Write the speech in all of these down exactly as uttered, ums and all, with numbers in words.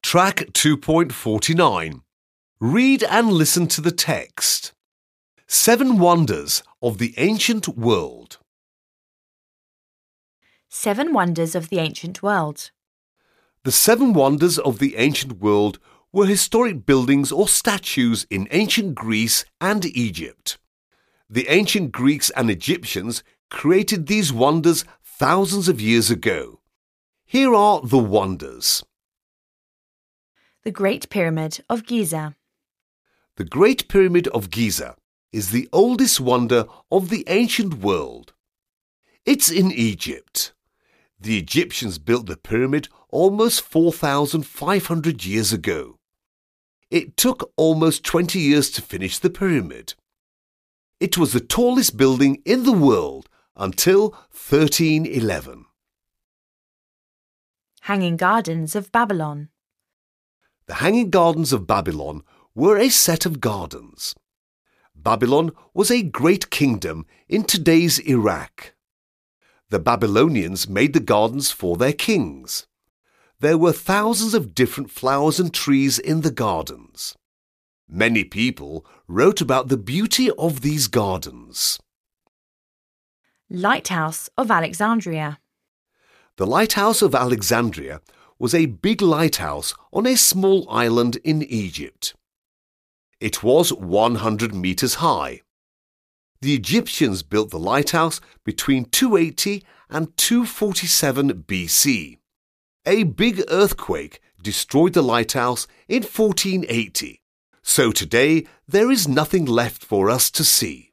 Track two point four nine. Read and listen to the text. Seven Wonders of the Ancient World. Seven Wonders of the Ancient World. The seven wonders of the ancient world were historic buildings or statues in ancient Greece and Egypt. The ancient Greeks and Egyptians created these wonders thousands of years ago. Here are the wonders. The Great Pyramid of Giza. The Great Pyramid of Giza is the oldest wonder of the ancient world. It's in Egypt. The Egyptians built the pyramid almost four thousand five hundred years ago. It took almost twenty years to finish the pyramid. It was the tallest building in the world until thirteen eleven. Hanging Gardens of Babylon. The Hanging Gardens of Babylon were a set of gardens. Babylon was a great kingdom in today's Iraq. The Babylonians made the gardens for their kings. There were thousands of different flowers and trees in the gardens. Many people wrote about the beauty of these gardens. Lighthouse of Alexandria. The Lighthouse of Alexandria was a big lighthouse on a small island in Egypt. It was one hundred meters high. The Egyptians built the lighthouse between two eighty and two forty-seven B C. A big earthquake destroyed the lighthouse in fourteen eighty, so today there is nothing left for us to see.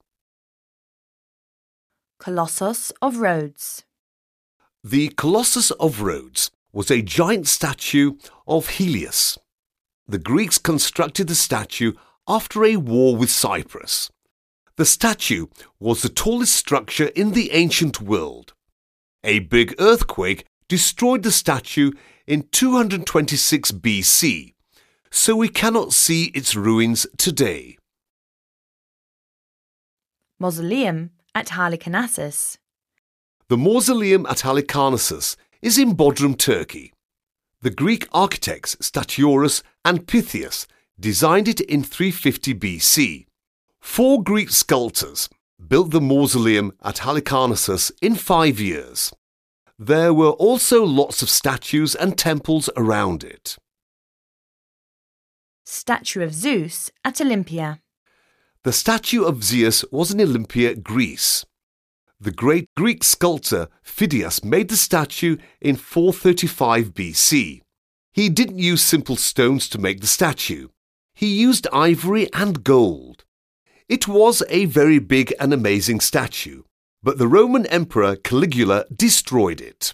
Colossus of Rhodes. The Colossus of Rhodes was a giant statue of Helios. The Greeks constructed the statue after a war with Cyprus. The statue was the tallest structure in the ancient world. A big earthquake destroyed the statue in two hundred twenty-six B C, so we cannot see its ruins today. Mausoleum at Halicarnassus. The mausoleum at Halicarnassus is in Bodrum, Turkey. The Greek architects Statiurus and Pythias designed it in three fifty B C. Four Greek sculptors built the mausoleum at Halicarnassus in five years. There were also lots of statues and temples around it. Statue of Zeus at Olympia. The statue of Zeus was in Olympia, Greece. The great Greek sculptor Phidias made the statue in four thirty-five B C. He didn't use simple stones to make the statue. He used ivory and gold. It was a very big and amazing statue, but the Roman Emperor Caligula destroyed it.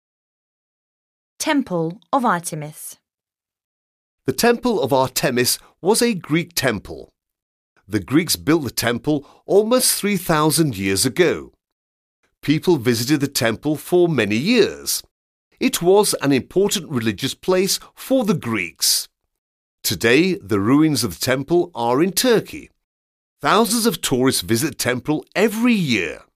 Temple of Artemis. The Temple of Artemis was a Greek temple. The Greeks built the temple almost three thousand years ago. People visited the temple for many years. It was an important religious place for the Greeks. Today, the ruins of the temple are in Turkey. Thousands of tourists visit the temple every year.